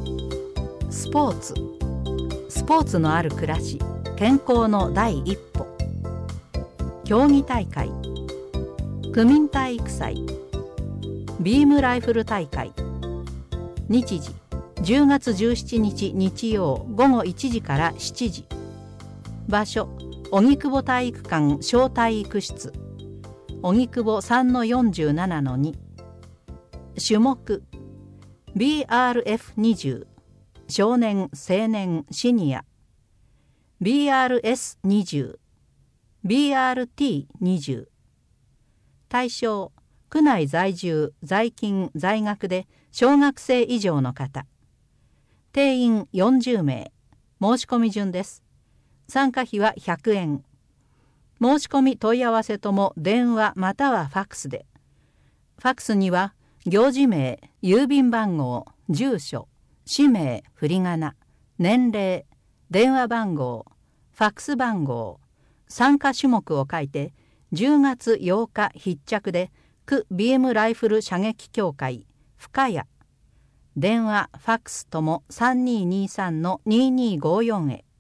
スポーツのある暮らし、健康の第一歩。競技大会、区民体育祭、ビームライフル大会。日時10月17日日曜午後1時から7時。場所荻窪体育館小体育室、荻窪 3-47-2。種目 BRF20、少年青年シニア、 BRS20、 BRT20。 対象区内在住在勤在学で小学生以上の方。定員40名。申し込み順です。参加費は100円。申し込み問い合わせとも電話またはファックスで。ファックスには行事名、郵便番号、住所、氏名、振り仮名、年齢、電話番号、ファックス番号、参加種目を書いて10月8日必着で区ビームライフル射撃協会深谷、電話ファックスとも 3223-2254 へ。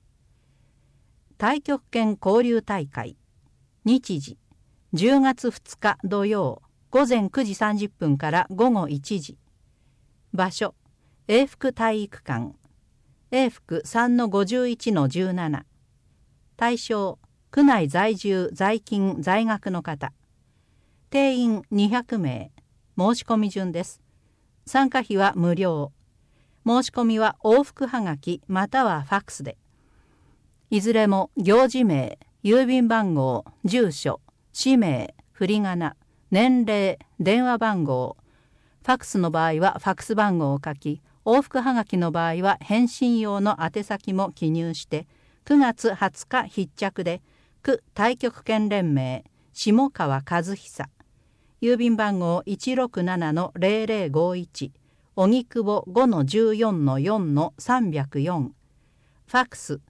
太極拳交流大会。日時10月2日土曜午前9時30分から午後1時。場所永福体育館、永福 3-51-17。対象区内在住在勤在学の方。定員200名。申し込み順です。参加費は無料。申し込みは往復はがきまたはファックスで。いずれも行事名、郵便番号、住所、氏名、振り仮名、年齢、電話番号、ファックスの場合はファックス番号を書き、往復はがきの場合は返信用の宛先も記入して9月20日必着で区太極拳連盟下川和久、郵便番号 167-0051、 荻窪 5-14-4-304、 ファックス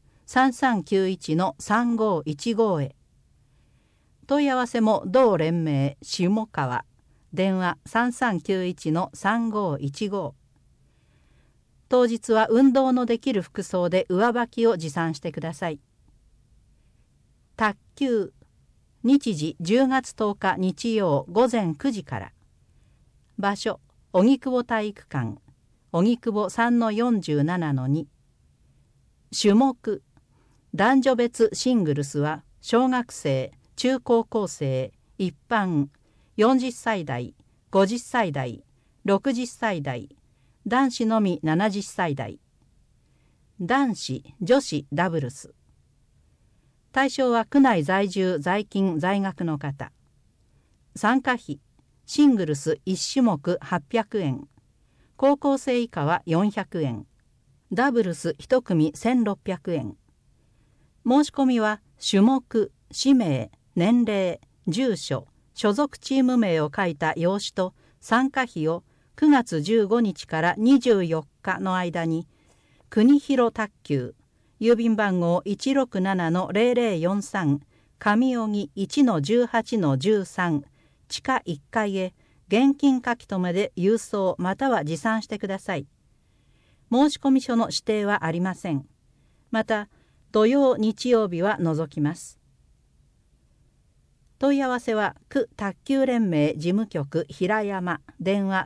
3391-3515 へ。問い合わせも同連盟下川、電話 3391-3515。 当日は運動のできる服装で上履きを持参してください。卓球。日時10月10日日曜午前9時から。場所荻窪体育館、荻窪 3-47-2。種目男女別シングルスは小学生、中高校生、一般、40歳代、50歳代、60歳代、男子のみ70歳代。男子、女子ダブルス。対象は区内在住在勤在学の方。参加費シングルス1種目800円、高校生以下は400円、ダブルス1組1600円。申し込みは種目、氏名、年齢、住所、所属チーム名を書いた用紙と参加費を9月15日から24日の間に国広卓球、郵便番号 167-0043、 上荻 1-18-13、 地下1階へ現金書留で郵送または持参してください。申込書の指定はありません。また土曜日曜日は除きます。問い合わせは区卓球連盟事務局平山、電話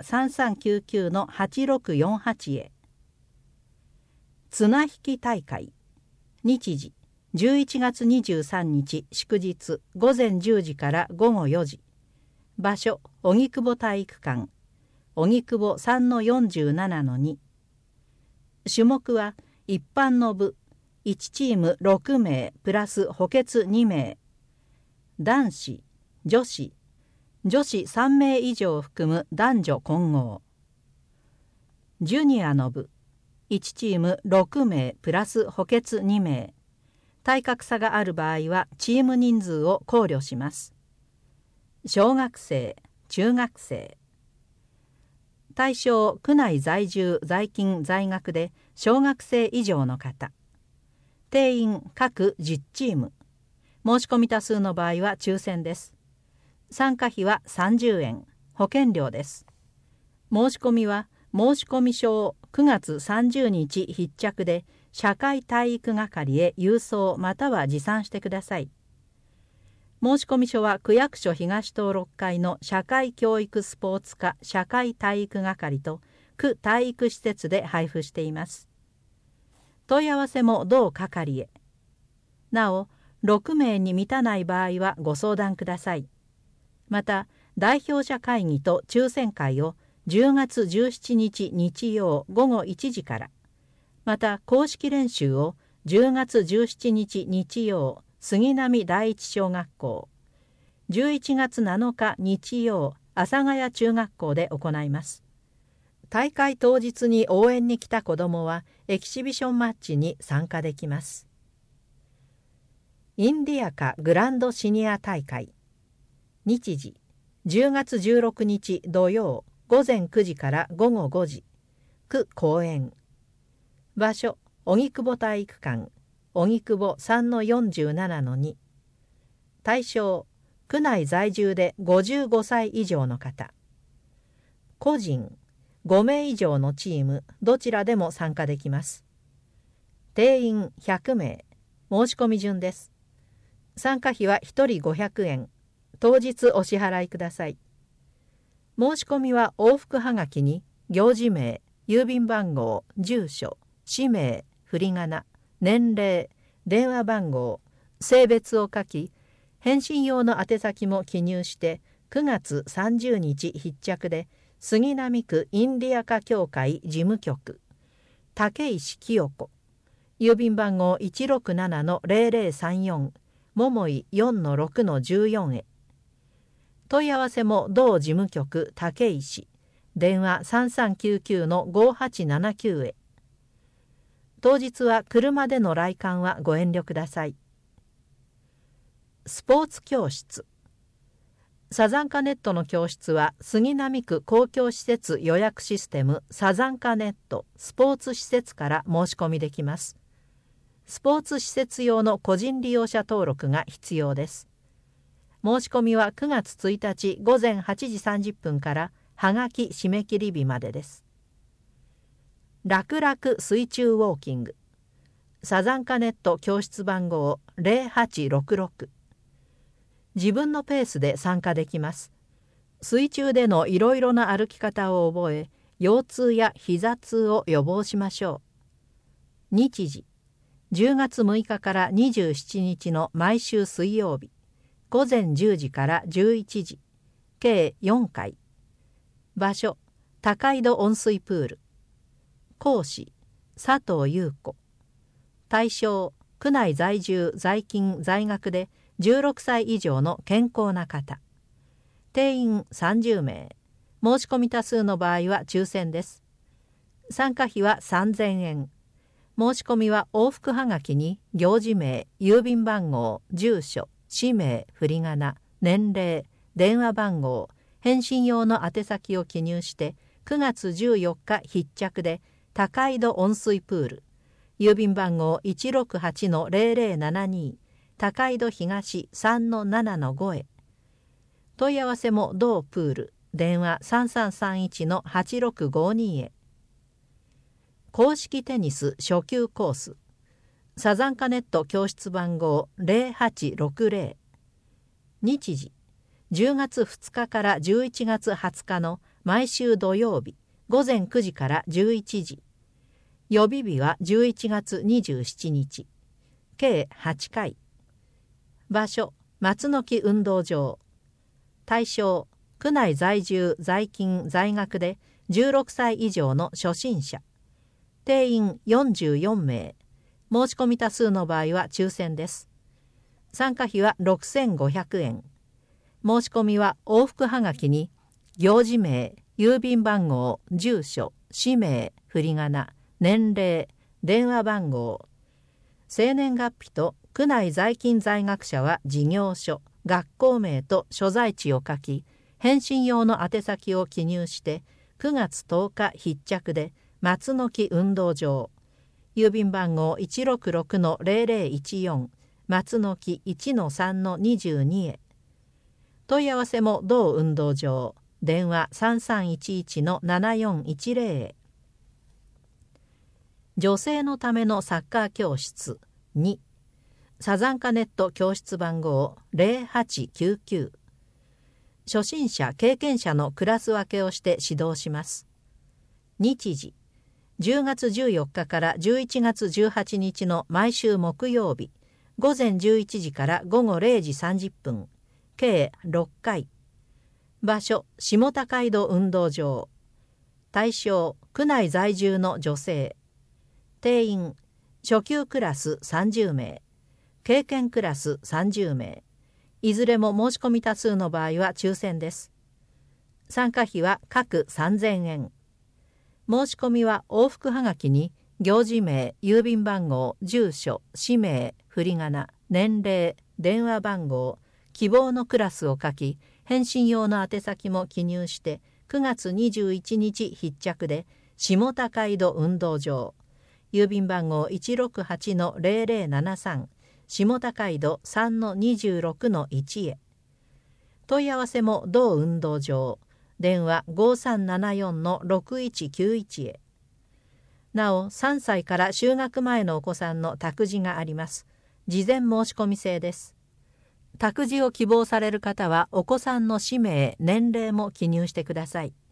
3399-8648 へ。綱引き大会。日時11月23日祝日午前10時から午後4時。場所荻窪体育館、荻窪 3-47-2。種目は一般の部1チーム6名プラス補欠2名、男子、女子3名以上を含む男女混合。ジュニアの部1チーム6名プラス補欠2名、体格差がある場合はチーム人数を考慮します。小学生、中学生。対象区内在住在勤在学で小学生以上の方。定員各10チーム。申し込み多数の場合は抽選です。参加費は30円、保険料です。申し込みは申込書を9月30日必着で社会体育係へ郵送または持参してください。申込書は区役所東棟6階の社会教育スポーツ課社会体育係と区体育施設で配布しています。問い合わせも同係へ。なお、6名に満たない場合はご相談ください。また、代表者会議と抽選会を10月17日日曜午後1時から、また公式練習を10月17日日曜杉並第一小学校、11月7日日曜阿佐ヶ谷中学校で行います。大会当日に応援に来た子どもはエキシビションマッチに参加できます。インディアカグランドシニア大会。日時10月16日土曜午前9時から午後5時、区公園。場所荻窪体育館、荻窪 3-47-2。対象区内在住で55歳以上の方。個人5名以上のチームどちらでも参加できます。定員100名、申し込み順です。参加費は1人500円、当日お支払いください。申し込みは往復はがきに行事名、郵便番号、住所、氏名、振り仮名、年齢、電話番号、性別を書き、返信用の宛先も記入して9月30日必着で杉並区インディアカ協会事務局、竹石清子、郵便番号 167-0034、桃井 4-6-14 へ。問い合わせも同事務局竹石、電話 3399-5879 へ。当日は車での来館はご遠慮ください。スポーツ教室。サザンカネットの教室は杉並区公共施設予約システムサザンカネットスポーツ施設から申し込みできます。スポーツ施設用の個人利用者登録が必要です。申し込みは9月1日午前8時30分からはがき締め切り日までです。楽々水中ウォーキング。サザンカネット教室番号0866。自分のペースで参加できます。水中でのいろいろな歩き方を覚え、腰痛や膝痛を予防しましょう。日時10月6日から27日の毎週水曜日、午前10時から11時、計4回。場所高井戸温水プール。講師佐藤優子。対象区内在住在勤在学で16歳以上の健康な方。定員30名。申し込み多数の場合は抽選です。参加費は3000円。申し込みは往復はがきに行事名、郵便番号、住所、氏名、振り仮名、年齢、電話番号、返信用の宛先を記入して9月14日必着で高井戸温水プール、郵便番号 168-0072、高井戸東 3-7-5 へ。問い合わせも同プール、電話 3331-8652 へ。公式テニス初級コース。サザンカネット教室番号0860。日時10月2日から11月20日の毎週土曜日午前9時から11時。予備日は11月27日。計8回。場所松の木運動場。対象区内在住在勤在学で16歳以上の初心者。定員44名。申し込み多数の場合は抽選です。参加費は6500円。申し込みは往復はがきに行事名、郵便番号、住所、氏名、振り仮名、年齢、電話番号、生年月日と区内在勤在学者は事業所、学校名と所在地を書き、返信用の宛先を記入して9月10日必着で松の木運動場、郵便番号 166-0014 松の木 1-3-22 へ。問い合わせも同運動場、 電話 3311-7410 へ。女性のためのサッカー教室2、サザンカネット教室番号 0899。初心者経験者のクラス分けをして指導します。日時10月14日から11月18日の毎週木曜日、午前11時から午後0時30分、計6回。場所、下高井戸運動場。対象、区内在住の女性。定員、初級クラス30名、経験クラス30名。いずれも申し込み多数の場合は抽選です。参加費は各3000円。申し込みは往復はがきに行事名、郵便番号、住所、氏名、振り仮名、年齢、電話番号、希望のクラスを書き、返信用の宛先も記入して9月21日必着で下高井戸運動場、郵便番号 168-0073、下高井戸 3-26-1 へ。問い合わせも同運動場、電話 5374-6191 へ。なお、3歳から就学前のお子さんの託児があります。事前申し込み制です。託児を希望される方はお子さんの氏名、年齢も記入してください。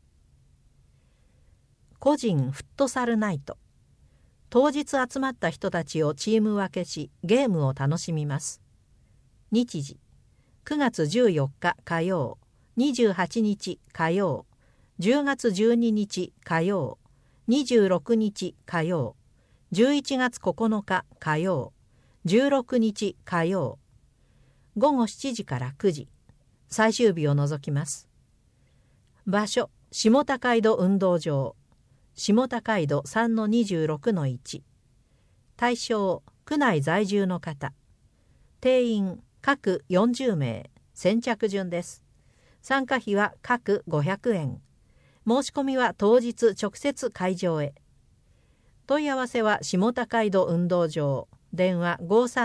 個人フットサルナイト。当日集まった人たちをチーム分けし、ゲームを楽しみます。日時9月14日火曜、28日火曜、10月12日火曜、26日火曜、11月9日火曜、16日火曜。午後7時から9時、最終日を除きます。場所、下高井戸運動場、下高井戸 3-26-1。対象、区内在住の方。定員、各40名、先着順です。参加費は各500円。申し込みは当日直接会場へ。問い合わせは下高井戸運動場、電話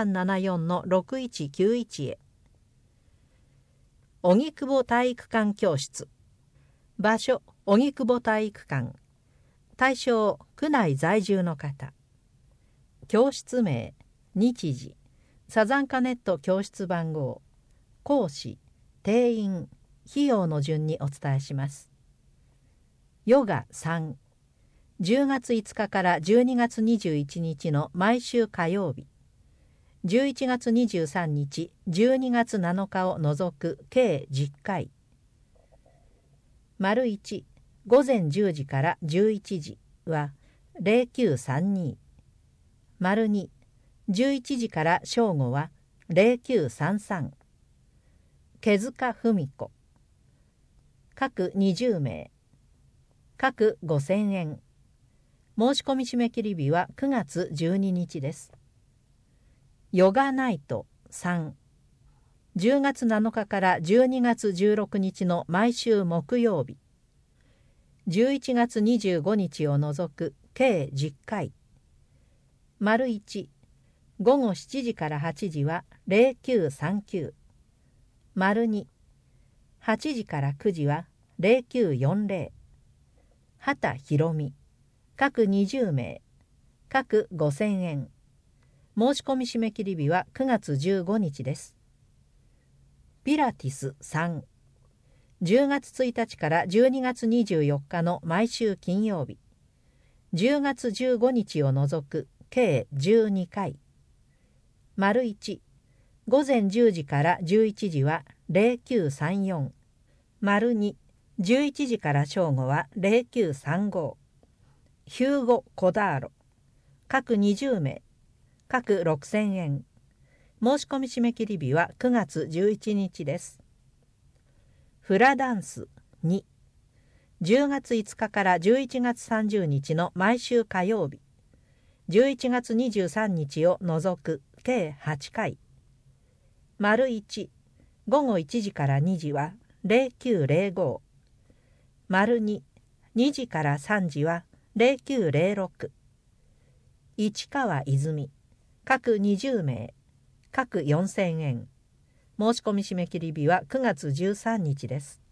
5374-6191 へ。荻窪体育館教室。場所、荻窪体育館。対象、区内在住の方。教室名、日時、サザンカネット教室番号、講師、定員、費用の順にお伝えします。ヨガ3、10月5日から12月21日の毎週火曜日、11月23日、12月7日を除く計10回。丸1、午前10時から11時は0932。丸2、11時から正午は0933。毛塚文子。各20名。各5000円。申し込み締め切り日は9月12日です。ヨガナイト3。10月7日から12月16日の毎週木曜日。11月25日を除く計10回。丸1、午後7時から8時は0939。丸2、8時から9時は0940。畑博美。各20名。各5000円。申し込み締め切り日は9月15日です。ピラティス3。10月1日から12月24日の毎週金曜日。10月15日を除く計12回。丸1、午前10時から11時は0934。丸2、11時から正午は0935。ヒューゴ・コダーロ。各20名。各6000円。申し込み締め切り日は9月11日です。フラダンス2。10月5日から11月30日の毎週火曜日。11月23日を除く計8回。丸1、午後1時から2時は0905。丸2、2時から3時は0906。市川泉。各20名。各4000円。申し込み締め切り日は9月13日です。